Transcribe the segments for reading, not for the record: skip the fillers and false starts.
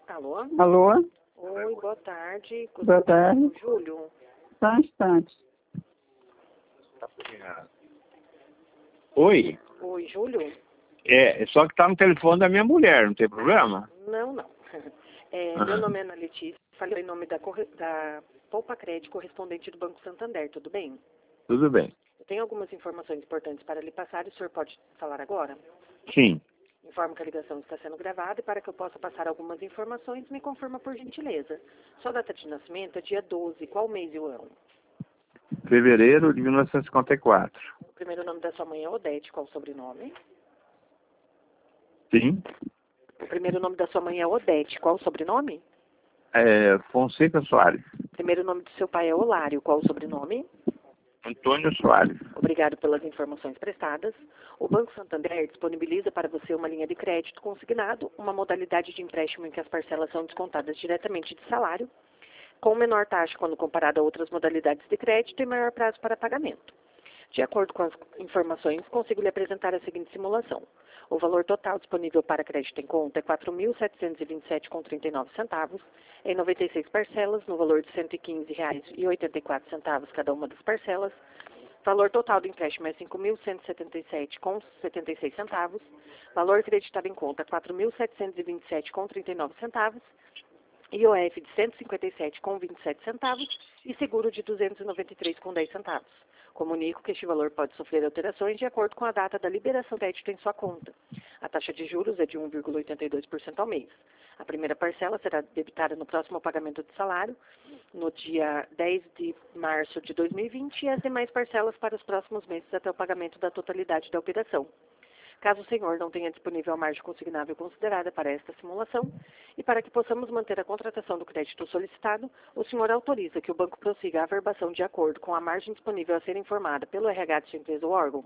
Alô? Alô? Oi, boa tarde. Boa tarde. Júlio? Só um instante. Oi? Oi, Júlio? É só que tá no telefone da minha mulher, não tem problema? Não, não. Meu nome é Ana Letícia, falei em nome da Poupa Crédito, correspondente do Banco Santander, tudo bem? Tudo bem. Eu tenho algumas informações importantes para lhe passar e o senhor pode falar agora? Sim. Informo que a ligação está sendo gravada e para que eu possa passar algumas informações, me confirma por gentileza. Sua data de nascimento é dia 12, qual mês e o ano? Fevereiro de 1954. O primeiro nome da sua mãe é Odete, qual o sobrenome? Sim. O primeiro nome da sua mãe é Odete, qual o sobrenome? Fonseca Soares. O primeiro nome do seu pai é Olário, qual o sobrenome? Antônio Soares. Obrigado pelas informações prestadas. O Banco Santander disponibiliza para você uma linha de crédito consignado, uma modalidade de empréstimo em que as parcelas são descontadas diretamente de salário, com menor taxa quando comparado a outras modalidades de crédito e maior prazo para pagamento. De acordo com as informações, consigo lhe apresentar a seguinte simulação. O valor total disponível para crédito em conta é R$ 4.727,39, em 96 parcelas, no valor de R$ 115,84 cada uma das parcelas. Valor total do empréstimo é R$ 5.177,76. Valor creditado em conta R$ 4.727,39. IOF de R$ 157,27 e seguro de R$ 293,10. Comunico que este valor pode sofrer alterações de acordo com a data da liberação de crédito em sua conta. A taxa de juros é de 1,82% ao mês. A primeira parcela será debitada no próximo pagamento de salário, no dia 10 de março de 2020, e as demais parcelas para os próximos meses até o pagamento da totalidade da operação. Caso o senhor não tenha disponível a margem consignável considerada para esta simulação, e para que possamos manter a contratação do crédito solicitado, o senhor autoriza que o banco prossiga a averbação de acordo com a margem disponível a ser informada pelo RH de sua empresa ou órgão?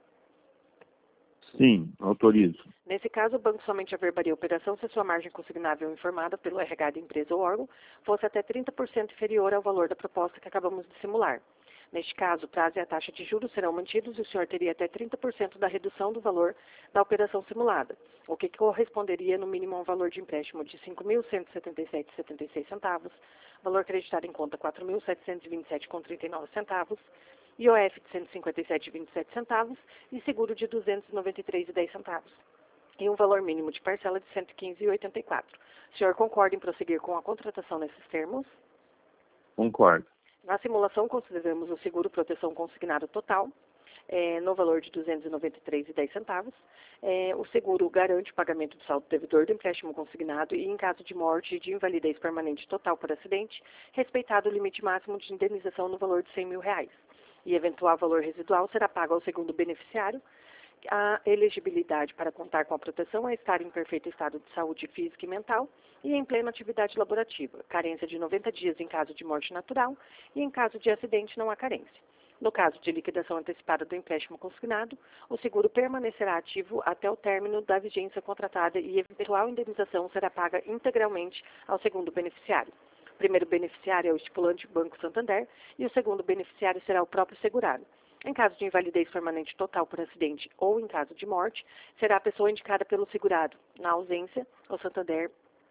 Sim, autorizo. Nesse caso, o banco somente averbaria a operação se a sua margem consignável informada pelo RH da empresa ou órgão fosse até 30% inferior ao valor da proposta que acabamos de simular. Neste caso, o prazo e a taxa de juros serão mantidos e o senhor teria até 30% da redução do valor da operação simulada, o que corresponderia no mínimo a um valor de empréstimo de R$ 5.177,76, valor creditado em conta R$ 4.727,39, IOF de R$ 157,27 e seguro de R$ 293,10. E um valor mínimo de parcela de R$ 115,84. O senhor concorda em prosseguir com a contratação nesses termos? Concordo. Na simulação, consideramos o seguro proteção consignado total, no valor de R$ 293,10. O seguro garante o pagamento do saldo devedor do empréstimo consignado e, em caso de morte e de invalidez permanente total por acidente, respeitado o limite máximo de indenização no valor de R$ 100 mil. E eventual valor residual será pago ao segundo beneficiário. A elegibilidade para contar com a proteção é estar em perfeito estado de saúde física e mental e em plena atividade laborativa. Carência de 90 dias em caso de morte natural e em caso de acidente não há carência. No caso de liquidação antecipada do empréstimo consignado, o seguro permanecerá ativo até o término da vigência contratada e eventual indenização será paga integralmente ao segundo beneficiário. O primeiro beneficiário é o estipulante Banco Santander e o segundo beneficiário será o próprio segurado. Em caso de invalidez permanente total por acidente ou em caso de morte, será a pessoa indicada pelo segurado. Na ausência, o Santander...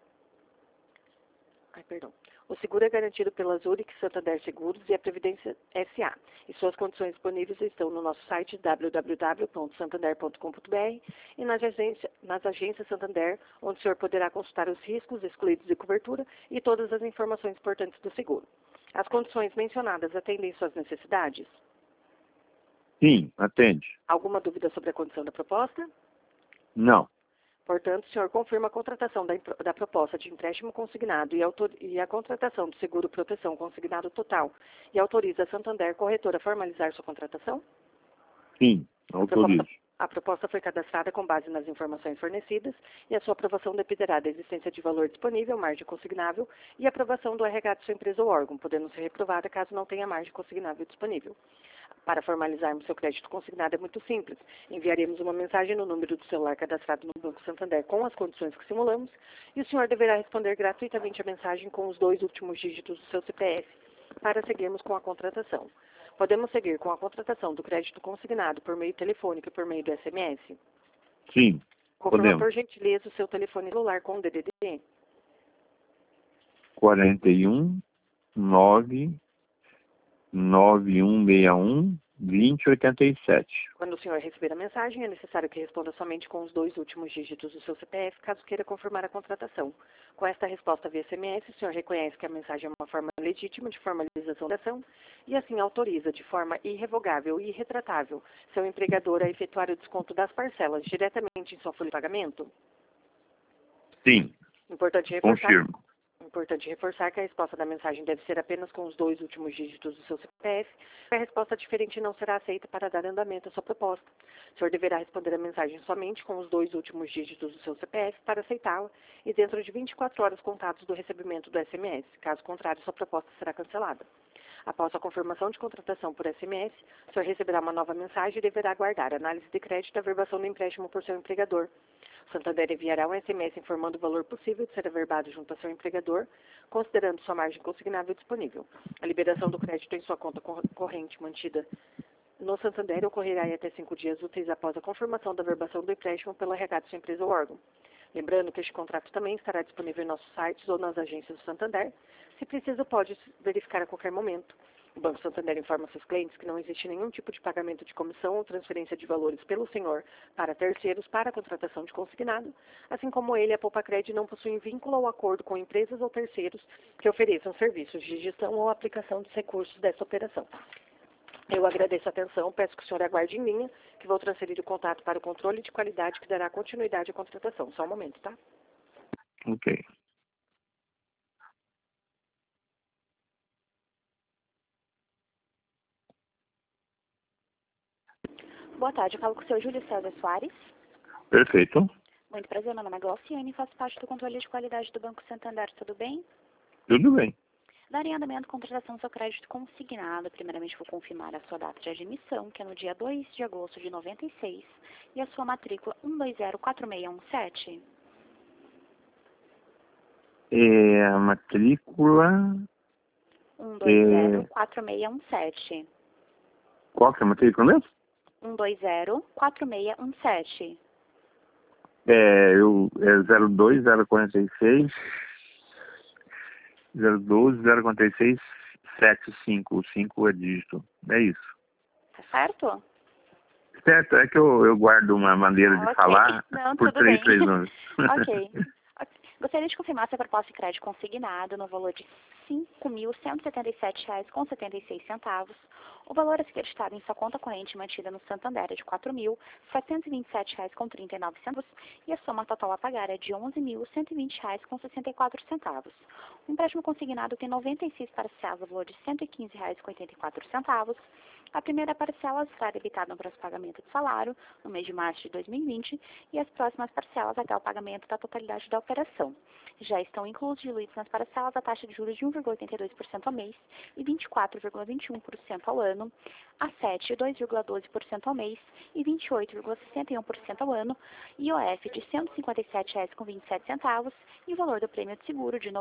O seguro é garantido pela Zurich Santander Seguros e a Previdência S.A. E suas condições disponíveis estão no nosso site www.santander.com.br e nas agências Santander, onde o senhor poderá consultar os riscos excluídos de cobertura e todas as informações importantes do seguro. As condições mencionadas atendem suas necessidades? Sim, atende. Alguma dúvida sobre a condição da proposta? Não. Portanto, o senhor confirma a contratação da proposta de empréstimo consignado e a contratação do seguro proteção consignado total e autoriza a Santander Corretora a formalizar sua contratação? Sim, autorizo. A proposta foi cadastrada com base nas informações fornecidas e a sua aprovação dependerá da existência de valor disponível, margem consignável e aprovação do RH de sua empresa ou órgão, podendo ser reprovada caso não tenha margem consignável disponível. Para formalizarmos seu crédito consignado é muito simples. Enviaremos uma mensagem no número do celular cadastrado no Banco Santander com as condições que simulamos e o senhor deverá responder gratuitamente a mensagem com os 2 últimos dígitos do seu CPF para seguirmos com a contratação. Podemos seguir com a contratação do crédito consignado por meio telefônico e por meio do SMS? Sim, Confirma podemos. por gentileza o seu telefone celular com o DDD. 41 99161 2087. Quando o senhor receber a mensagem, é necessário que responda somente com os 2 últimos dígitos do seu CPF, caso queira confirmar a contratação. Com esta resposta via SMS, o senhor reconhece que a mensagem é uma forma legítima de formalização da ação e assim autoriza de forma irrevogável e irretratável seu empregador a efetuar o desconto das parcelas diretamente em sua folha de pagamento? Sim, confirmo. Importante reforçar que a resposta da mensagem deve ser apenas com os 2 últimos dígitos do seu CPF. A resposta diferente não será aceita para dar andamento à sua proposta. O senhor deverá responder a mensagem somente com os 2 últimos dígitos do seu CPF para aceitá-la e dentro de 24 horas contados do recebimento do SMS. Caso contrário, sua proposta será cancelada. Após a confirmação de contratação por SMS, o senhor receberá uma nova mensagem e deverá aguardar a análise de crédito e a averbação do empréstimo por seu empregador. O Santander enviará um SMS informando o valor possível de ser averbado junto a seu empregador, considerando sua margem consignável disponível. A liberação do crédito em sua conta corrente mantida no Santander ocorrerá em até 5 dias úteis após a confirmação da averbação do empréstimo pela RH de sua empresa ou órgão. Lembrando que este contrato também estará disponível em nossos sites ou nas agências do Santander. Se preciso, pode verificar a qualquer momento. O Banco Santander informa seus clientes que não existe nenhum tipo de pagamento de comissão ou transferência de valores pelo senhor para terceiros para a contratação de consignado, assim como ele, a Poupacred, não possuem vínculo ou acordo com empresas ou terceiros que ofereçam serviços de gestão ou aplicação dos recursos dessa operação. Eu agradeço a atenção, peço que o senhor aguarde em linha, que vou transferir o contato para o controle de qualidade que dará continuidade à contratação. Só um momento, tá? Ok. Boa tarde, eu falo com o senhor Júlio César Soares. Perfeito. Muito prazer, meu nome é Glauciane e faço parte do controle de qualidade do Banco Santander, tudo bem? Tudo bem. Darei andamento à contratação do seu crédito consignado. Primeiramente vou confirmar a sua data de admissão, que é no dia 2 de agosto de 96, e a sua matrícula 1204617. A matrícula... 1204617. Qual que é a matrícula mesmo? 1204617. É 02046 012 046 75. O 5 é dígito. É isso. Tá certo? Certo, é que eu guardo uma maneira de Ok. falar Não, por tudo 3 bem. anos. Ok. Gostaria de confirmar se a proposta de crédito consignado no valor de R$ 5.177,76. O valor a ser acreditado em sua conta corrente mantida no Santander é de R$ 4.727,39 e a soma total a pagar é de R$ 11.120,64. O empréstimo consignado tem 96 parcelas no valor de R$ 115,84. A primeira parcela será debitada no próximo pagamento de salário, no mês de março de 2020, e as próximas parcelas até o pagamento da totalidade da operação. Já estão inclusos diluídos nas parcelas a taxa de juros de 1,82% ao mês e 24,21% ao ano, a 7, 2,12% ao mês e 28,61% ao ano, IOF de R$ 157,27 e o valor do prêmio de seguro de R$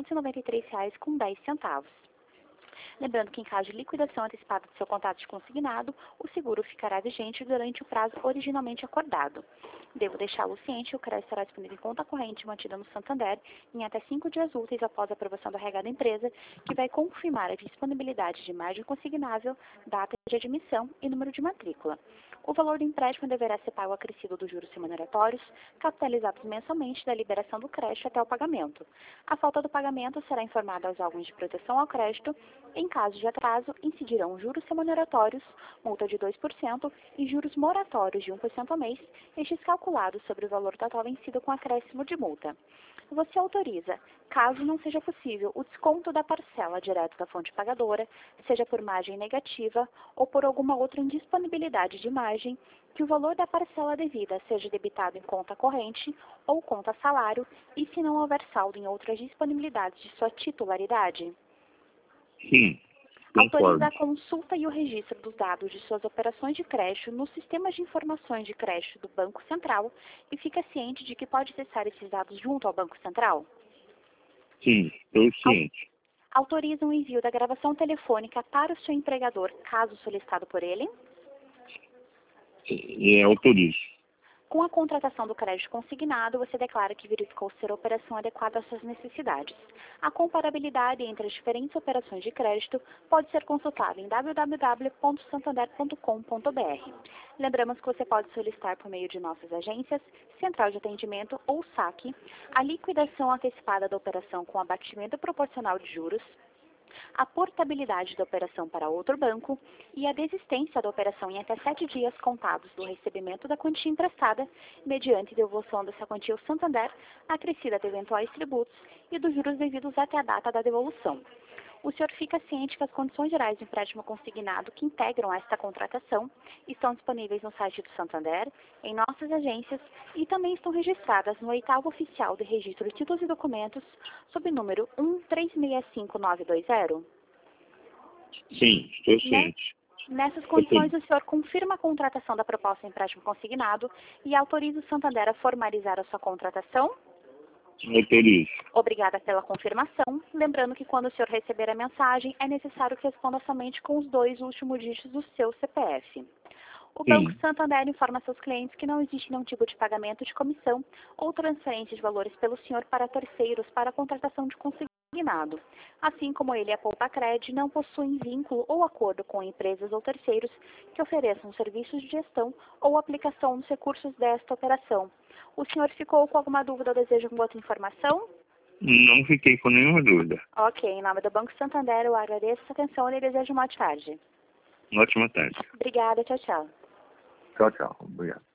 293,10. Lembrando que em caso de liquidação antecipada do seu contrato de consignado, o seguro ficará vigente durante o prazo originalmente acordado. Devo deixá-lo ciente que o crédito será disponível em conta corrente mantida no Santander em até 5 dias úteis após a aprovação da regra da empresa, que vai confirmar a disponibilidade de margem consignável, data de admissão e número de matrícula. O valor do empréstimo deverá ser pago acrescido dos juros remuneratórios, capitalizados mensalmente da liberação do crédito até o pagamento. A falta do pagamento será informada aos órgãos de proteção ao crédito. Em caso de atraso, incidirão juros remuneratórios, multa de 2% e juros moratórios de 1% ao mês, estes calculados sobre o valor total vencido com acréscimo de multa. Você autoriza, caso não seja possível, o desconto da parcela direto da fonte pagadora, seja por margem negativa ou por alguma outra indisponibilidade de margem, que o valor da parcela devida seja debitado em conta corrente ou conta salário e se não houver saldo em outras disponibilidades de sua titularidade. Sim, Autoriza a consulta e o registro dos dados de suas operações de crédito nos sistemas de informações de crédito do Banco Central e fica ciente de que pode acessar esses dados junto ao Banco Central? Sim, estou ciente. Autoriza o envio da gravação telefônica para o seu empregador, caso solicitado por ele? Autorizo. Com a contratação do crédito consignado, você declara que verificou ser a operação adequada às suas necessidades. A comparabilidade entre as diferentes operações de crédito pode ser consultada em www.santander.com.br. Lembramos que você pode solicitar por meio de nossas agências, central de atendimento ou saque, a liquidação antecipada da operação com abatimento proporcional de juros, a portabilidade da operação para outro banco e a desistência da operação em até 7 dias contados do recebimento da quantia emprestada, mediante devolução dessa quantia ao Santander, acrescida de eventuais tributos e dos juros devidos até a data da devolução. O senhor fica ciente que as condições gerais de empréstimo consignado que integram esta contratação estão disponíveis no site do Santander, em nossas agências e também estão registradas no 8º Oficial de Registro de Títulos e Documentos, sob número 1365-920? Sim, estou ciente. Nessas condições, o senhor confirma a contratação da proposta de empréstimo consignado e autoriza o Santander a formalizar a sua contratação? Autorizo. Obrigada pela confirmação. Lembrando que quando o senhor receber a mensagem, é necessário que responda somente com os 2 últimos dígitos do seu CPF. O Banco Santander informa seus clientes que não existe nenhum tipo de pagamento de comissão ou transferência de valores pelo senhor para terceiros para a contratação de consignado. Assim como ele e a Poupa-Cred não possuem vínculo ou acordo com empresas ou terceiros que ofereçam serviços de gestão ou aplicação dos recursos desta operação. O senhor ficou com alguma dúvida ou deseja alguma outra informação? Não fiquei com nenhuma dúvida. Ok, em nome do Banco Santander, eu agradeço a atenção e lhe desejo uma boa tarde. Ótima tarde. Obrigada, tchau, tchau. Tchau, tchau. Obrigado.